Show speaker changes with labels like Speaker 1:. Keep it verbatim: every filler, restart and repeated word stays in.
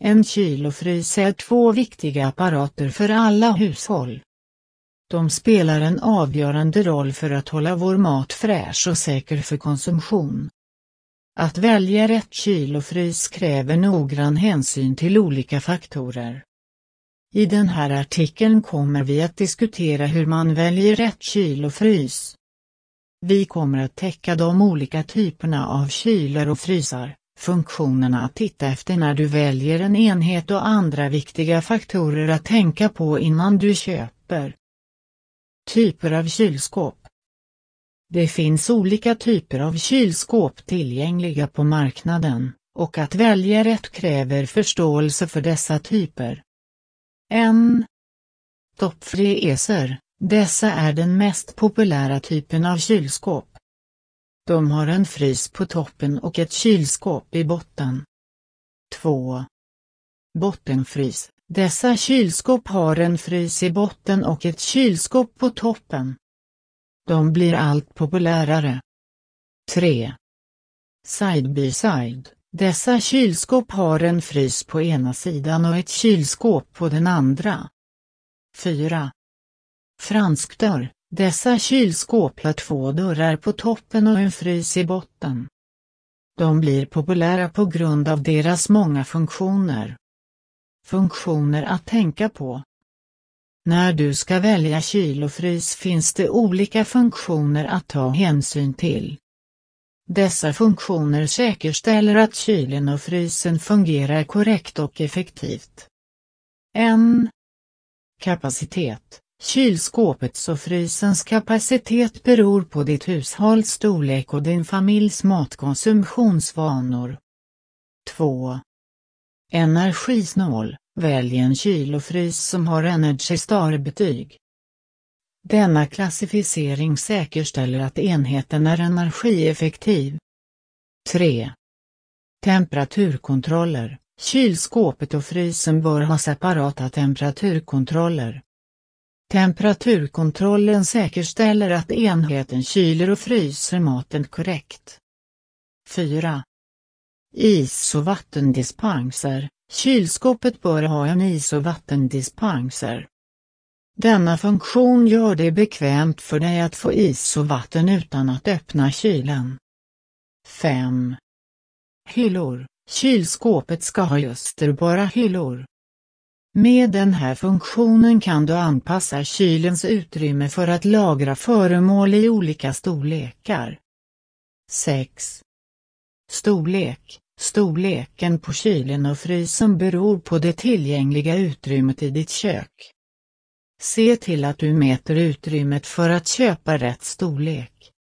Speaker 1: En kyl och frys är två viktiga apparater för alla hushåll. De spelar en avgörande roll för att hålla vår mat fräsch och säker för konsumtion. Att välja rätt kyl och frys kräver noggrann hänsyn till olika faktorer. I den här artikeln kommer vi att diskutera hur man väljer rätt kyl och frys. Vi kommer att täcka de olika typerna av kylar och frysar, funktionerna att titta efter när du väljer en enhet och andra viktiga faktorer att tänka på innan du köper. Typer av kylskåp. Det finns olika typer av kylskåp tillgängliga på marknaden, och att välja rätt kräver förståelse för dessa typer. En. Toppfräser. Dessa är den mest populära typen av kylskåp. De har en frys på toppen och ett kylskåp i botten. två. Bottenfrys. Dessa kylskåp har en frys i botten och ett kylskåp på toppen. De blir allt populärare. tre. Side by side. Dessa kylskåp har en frys på ena sidan och ett kylskåp på den andra. fyra. Franskdörr. Dessa kylskåp har två dörrar på toppen och en frys i botten. De blir populära på grund av deras många funktioner. Funktioner att tänka på. När du ska välja kyl och frys finns det olika funktioner att ta hänsyn till. Dessa funktioner säkerställer att kylen och frysen fungerar korrekt och effektivt. en. Kapacitet. Kylskåpets och frysens kapacitet beror på ditt hushålls storlek och din familjs matkonsumtionsvanor. två. Energisnål. Välj en kyl och frys som har Energy Star-betyg. Denna klassificering säkerställer att enheten är energieffektiv. tre. Temperaturkontroller. Kylskåpet och frysen bör ha separata temperaturkontroller. Temperaturkontrollen säkerställer att enheten kyler och fryser maten korrekt. fyra. Is- och vattendispenser. Kylskåpet bör ha en is- och vattendispenser. Denna funktion gör det bekvämt för dig att få is och vatten utan att öppna kylen. fem. Hyllor. Kylskåpet ska ha justerbara hyllor. Med den här funktionen kan du anpassa kylens utrymme för att lagra föremål i olika storlekar. sex. Storlek. Storleken på kylen och frysen beror på det tillgängliga utrymmet i ditt kök. Se till att du mäter utrymmet för att köpa rätt storlek.